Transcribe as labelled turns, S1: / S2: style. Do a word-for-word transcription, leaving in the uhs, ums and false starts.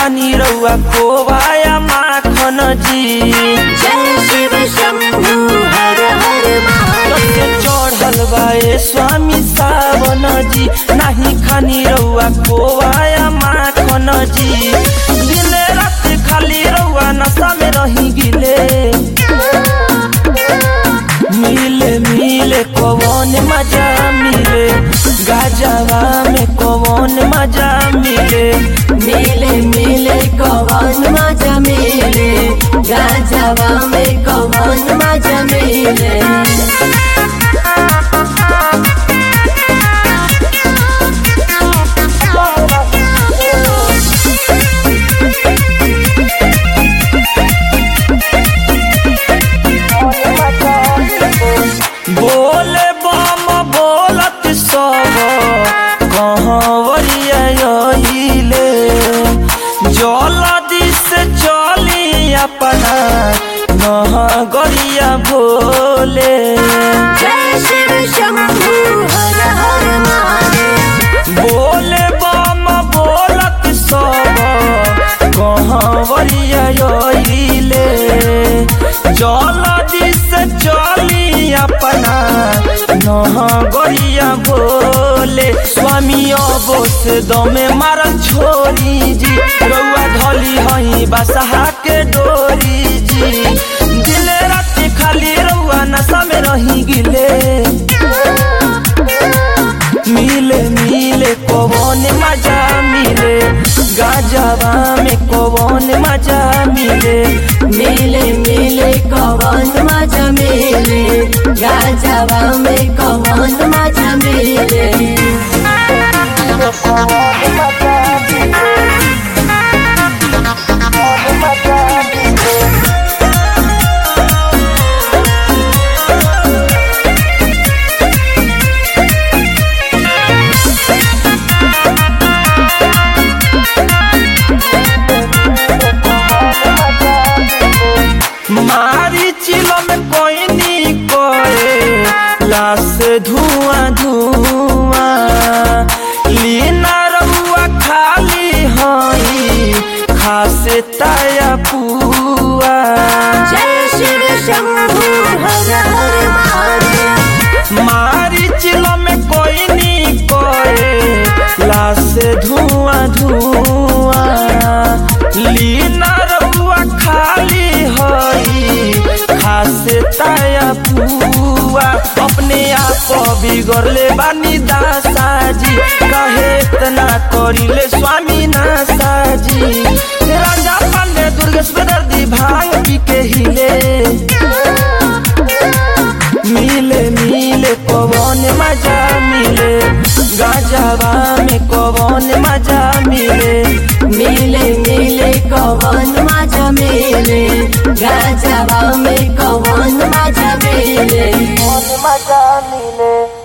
S1: खानी रउआ खोवाया माखन जी।
S2: जय शिव शंभू हर हर महादेव।
S1: चढ़ल बाए स्वामी सावन जी, नाही खानी रउआ खोवाया माखन जी। दिने रात खाली रउआ नशा में रही गिले। मिले मिले कौन मजा मिले, गाजवा में कौन मजा मिले।
S2: मिले मिले कौन मजा मिले, गाजवा में कौन मजा मिले।
S1: बोले बम बोलत सब कहवरिया आइले। जल्दी से चली अपना नगरिया भोले।
S2: जय शिव शंभू हर हर महादेव।
S1: बोले बम बोलत सब कहवरिया आइले। जल्दी से चली अपना नगरिया भोले। स्वामी अबोस दमे मारल छोरी जी, रउआ धली हई बसहा के डोरी जी। दिले रात खाली रउआ नशा में रही गिले। मिले मिले कौन मजा मिले, गाजवा में कौन मजा मिले।
S2: मिले मिले कौन मजा मिले, गाजवा में कौन मजा मिले।
S1: मारी चिलो में कोई नी कोए लाश धुआं धुआं। लीना रउआ खाली हई खासे ताया पुआ।
S2: जय शिव शंभू हर हर महादेव।
S1: मारी चिलो में कोई नी कोए लाश धुआं धुआं। लीना रउआ खाली हई खासे ताया पुआ। अपने आप बिगड़ले बानी दासा जी, कहे इतना करिले स्वामी नासा जी। राजा पांडे दुर्गेश दर्दी भांग पी के हिले। मिले मिले कौन मजा मिले, गाजवा में कौन मजा मिले।
S2: मिले मिले कौन मजा मिले, गाजवा में कौन मजा मिले।
S1: मजा मिले।